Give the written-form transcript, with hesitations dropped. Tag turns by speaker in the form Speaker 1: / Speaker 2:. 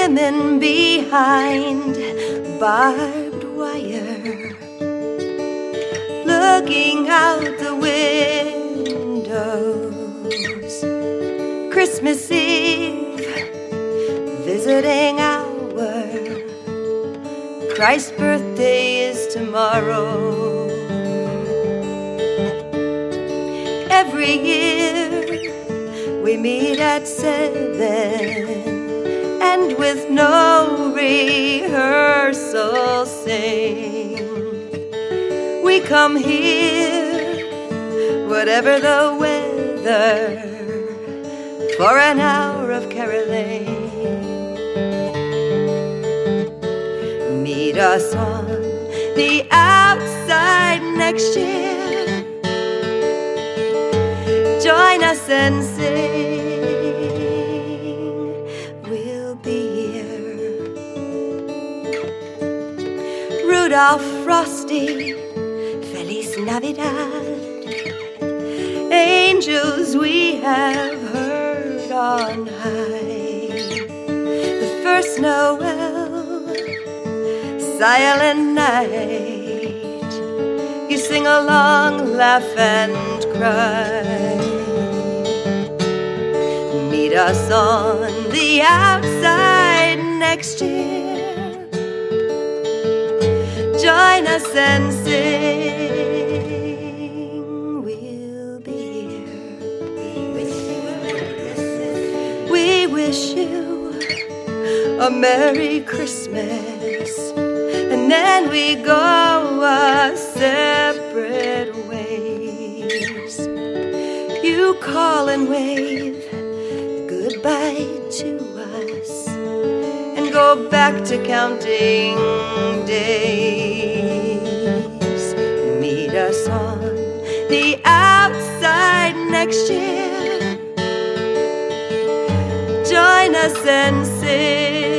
Speaker 1: women behind barbed wire, looking out the windows. Christmas Eve, visiting hour. Christ's birthday is tomorrow. Every year we meet at 7 and with no rehearsal sing. We come here, whatever the weather, for an hour of caroling. Meet us on the outside next year. Join us and sing. We'll be here. Rudolph, Frosty, Feliz Navidad. Angels we have heard on high. The first Noel, Silent Night. You sing along, laugh and cry. Meet us on the outside next year. Join us and sing. We'll be here. We wish you a Merry Christmas, and then we go our separate ways. You call and wave goodbye to us and go back to counting days. Meet us on the outside next year. Join us and sing.